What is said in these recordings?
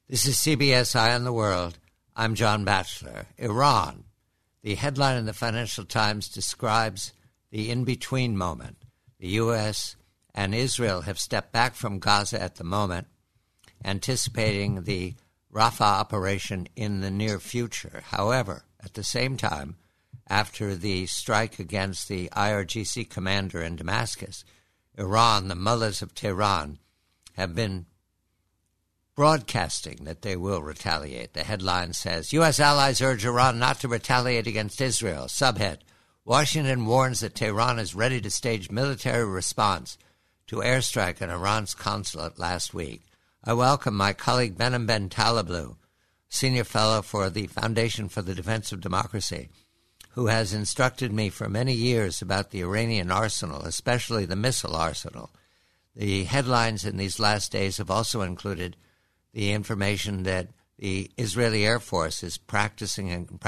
This is CBS Eye on the World. I'm John Batchelor. Iran. The headline in the Financial Times describes the in-between moment. The U.S. and Israel have stepped back from Gaza at the moment, anticipating the Rafah operation in the near future. However, at the same time, after the strike against the IRGC commander in Damascus, Iran, the mullahs of Tehran, have been broadcasting that they will retaliate. The headline says, U.S. allies urge Iran not to retaliate against Israel. Subhead, Washington warns that Tehran is ready to stage military response to airstrike on Iran's consulate last week. I welcome my colleague Behnam Ben Taleblu, Senior Fellow for the Foundation for the Defense of Democracy, who has instructed me for many years about the Iranian arsenal, especially the missile arsenal. The headlines in these last days have also included the information that the Israeli Air Force is practicing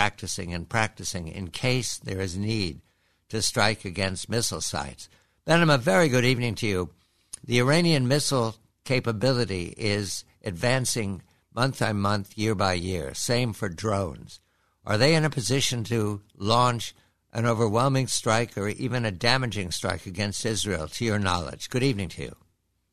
in case there is need to strike against missile sites. Behnam, a very good evening to you. The Iranian missile capability is advancing month by month, year by year. Same for drones. Are they in a position to launch an overwhelming strike or even a damaging strike against Israel, to your knowledge? Good evening to you.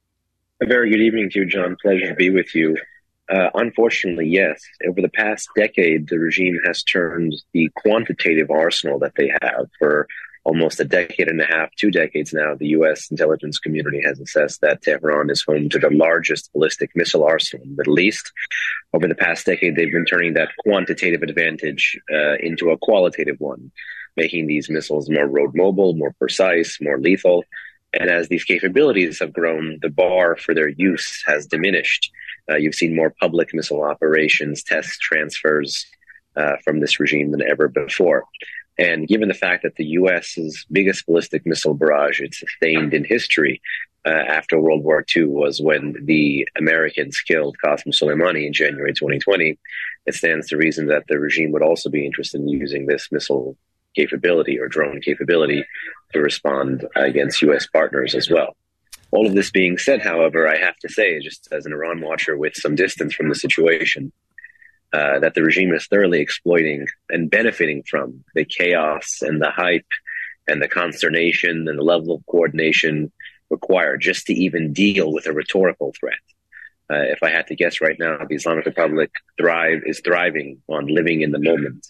A very good evening to you, John. Pleasure to be with you. Unfortunately, yes. Over the past decade, the regime has turned the quantitative arsenal that they have for almost a decade and a half, 2 decades now. The U.S. intelligence community has assessed that Tehran is home to the largest ballistic missile arsenal in the Middle East. Over the past decade, they've been turning that quantitative advantage into a qualitative one, making these missiles more road mobile, more precise, more lethal. And as these capabilities have grown, the bar for their use has diminished. You've seen more public missile operations, test transfers from this regime than ever before. And given the fact that the U.S.'s biggest ballistic missile barrage it sustained in history after World War II was when the Americans killed Qasem Soleimani in January 2020, it stands to reason that the regime would also be interested in using this missile capability or drone capability to respond against U.S. partners as well. All of this being said, however, I have to say, just as an Iran watcher with some distance from the situation, that the regime is thoroughly exploiting and benefiting from the chaos and the hype and the consternation and the level of coordination required just to even deal with a rhetorical threat. If I had to guess right now, the Islamic Republic is thriving on living in the moment,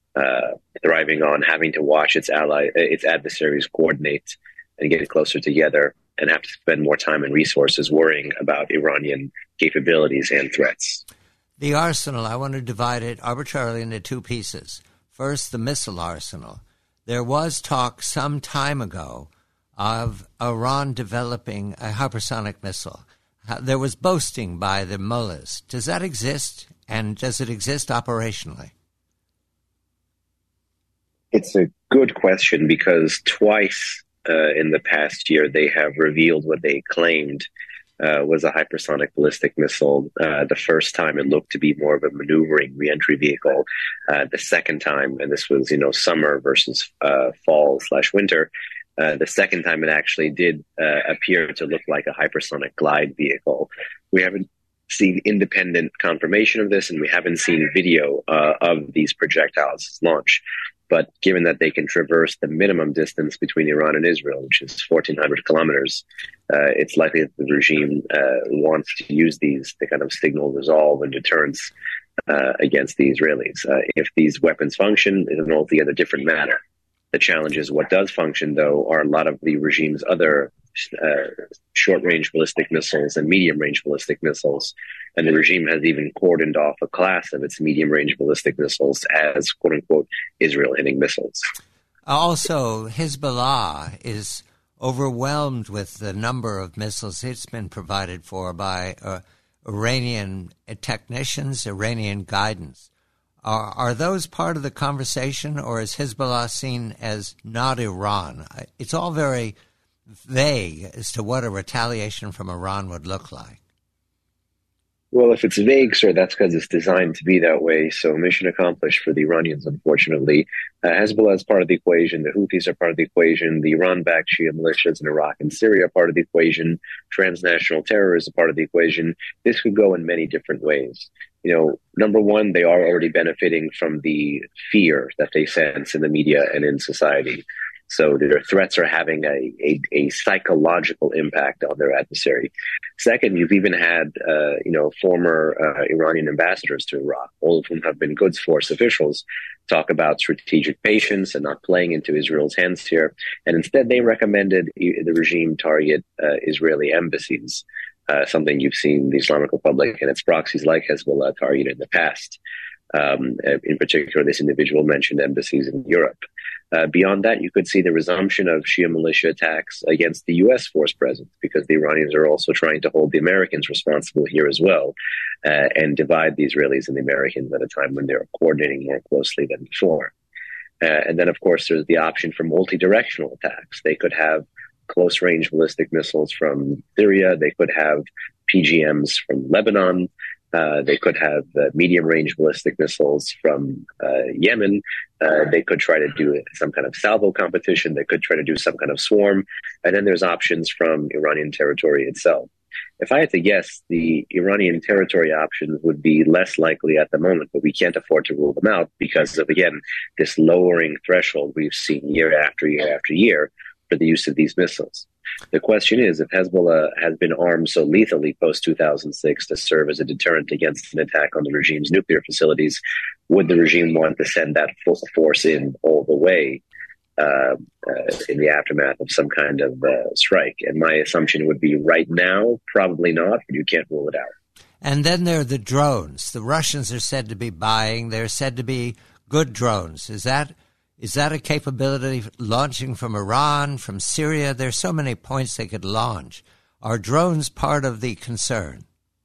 thriving on having to watch its adversaries coordinate and get closer together and have to spend more time and resources worrying about Iranian capabilities and threats. The arsenal, I want to divide it arbitrarily into 2 pieces. First, the missile arsenal. There was talk some time ago of Iran developing a hypersonic missile. There was boasting by the mullahs. Does that exist, and does it exist operationally? It's a good question because twice in the past year they have revealed what they claimed was a hypersonic ballistic missile. The first time it looked to be more of a maneuvering reentry vehicle. The second time, and this was summer versus fall/winter, the second time it actually did appear to look like a hypersonic glide vehicle. We haven't seen independent confirmation of this, and we haven't seen video of these projectiles launch. But given that they can traverse the minimum distance between Iran and Israel, which is 1,400 kilometers, it's likely that the regime wants to use these to kind of signal resolve and deterrence against the Israelis. If these weapons function, it's an altogether different matter. The challenge is what does function, though, are a lot of the regime's other short-range ballistic missiles and medium-range ballistic missiles. And the regime has even cordoned off a class of its medium-range ballistic missiles as, quote-unquote, Israel-hitting missiles. Also, Hezbollah is overwhelmed with the number of missiles it's been provided for by Iranian technicians, Iranian guidance. Are those part of the conversation, or is Hezbollah seen as not Iran? It's all very vague as to what a retaliation from Iran would look like. Well, if it's vague, sir, that's because it's designed to be that way. So mission accomplished for the Iranians, unfortunately. Hezbollah is part of the equation. The Houthis are part of the equation. The Iran-backed Shia militias in Iraq and Syria are part of the equation. Transnational terror is a part of the equation. This could go in many different ways. Number one, they are already benefiting from the fear that they sense in the media and in society. So their threats are having a psychological impact on their adversary. Second, you've even had, former Iranian ambassadors to Iraq, all of whom have been Quds Force officials, talk about strategic patience and not playing into Israel's hands here. And instead, they recommended the regime target Israeli embassies, something you've seen the Islamic Republic and its proxies like Hezbollah target in the past. In particular, this individual mentioned embassies in Europe. Beyond that, you could see the resumption of Shia militia attacks against the U.S. force presence, because the Iranians are also trying to hold the Americans responsible here as well, and divide the Israelis and the Americans at a time when they're coordinating more closely than before. And then, of course, there's the option for multi-directional attacks. They could have close-range ballistic missiles from Syria. They could have PGMs from Lebanon. They could have medium-range ballistic missiles from Yemen. They could try to do some kind of salvo competition. They could try to do some kind of swarm. And then there's options from Iranian territory itself. If I had to guess, the Iranian territory options would be less likely at the moment, but we can't afford to rule them out because of, again, this lowering threshold we've seen year after year after year for the use of these missiles. The question is, if Hezbollah has been armed so lethally post-2006 to serve as a deterrent against an attack on the regime's nuclear facilities, would the regime want to send that full force in all the way in the aftermath of some kind of strike? And my assumption would be right now, probably not, but you can't rule it out. And then there are the drones. The Russians are said to be buying. They're said to be good drones. Is that a capability launching from Iran, from Syria? There's so many points they could launch. Are drones part of the concern?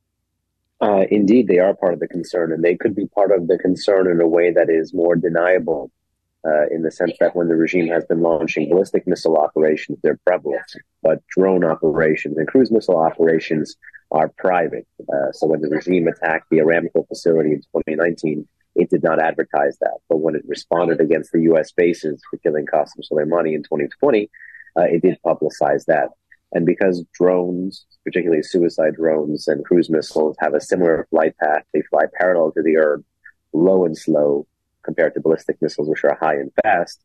Indeed, they are part of the concern, and they could be part of the concern in a way that is more deniable, in the sense that when the regime has been launching ballistic missile operations, they're prevalent, but drone operations and cruise missile operations are private. So when the regime attacked the Aramco facility in 2019, it did not advertise that. But when it responded against the U.S. bases for killing Qasem Soleimani in 2020, it did publicize that. And because drones, particularly suicide drones and cruise missiles, have a similar flight path, they fly parallel to the earth, low and slow, compared to ballistic missiles, which are high and fast,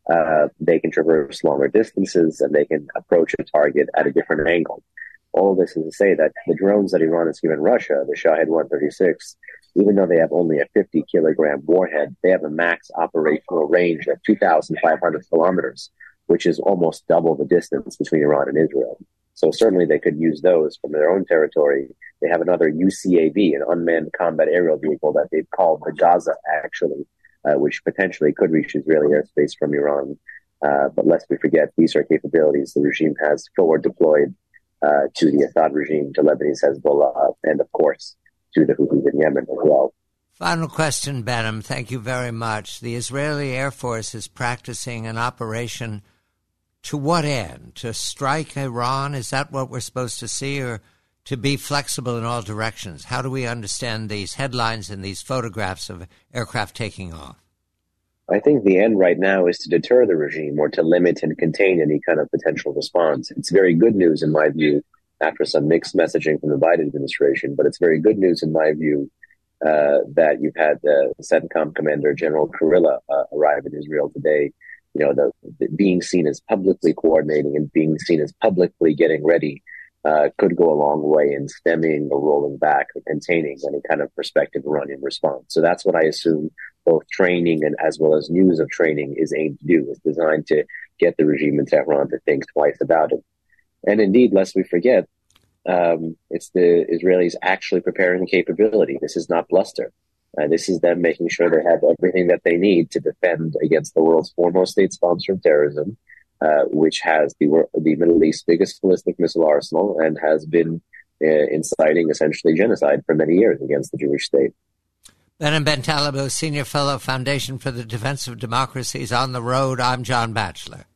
they can traverse longer distances and they can approach a target at a different angle. All of this is to say that the drones that Iran has given Russia, the Shahed 136, even though they have only a 50-kilogram warhead, they have a max operational range of 2,500 kilometers, which is almost double the distance between Iran and Israel. So certainly they could use those from their own territory. They have another UCAV, an unmanned combat aerial vehicle that they've called the Gaza, actually, which potentially could reach Israeli airspace from Iran. But lest we forget, these are capabilities the regime has forward deployed to the Assad regime, to Lebanese Hezbollah, and of course, to the Houthis in Yemen as well. Final question, Behnam. Thank you very much. The Israeli Air Force is practicing an operation to what end? To strike Iran? Is that what we're supposed to see, or to be flexible in all directions? How do we understand these headlines and these photographs of aircraft taking off? I think the end right now is to deter the regime or to limit and contain any kind of potential response. It's very good news, in my view, after some mixed messaging from the Biden administration, but it's very good news, in my view, that you've had CENTCOM Commander General Kurilla arrive in Israel today. You know, the being seen as publicly coordinating and being seen as publicly getting ready could go a long way in stemming or rolling back or containing any kind of prospective Iranian response. So that's what I assume both training and as well as news of training is aimed to do, is designed to get the regime in Tehran to think twice about it. And indeed, lest we forget, it's the Israelis actually preparing the capability. This is not bluster. This is them making sure they have everything that they need to defend against the world's foremost state sponsor of terrorism, which has the Middle East's biggest ballistic missile arsenal and has been inciting essentially genocide for many years against the Jewish state. Behnam Ben Taleb, Senior Fellow, Foundation for the Defense of Democracy, is on the road. I'm John Batchelor.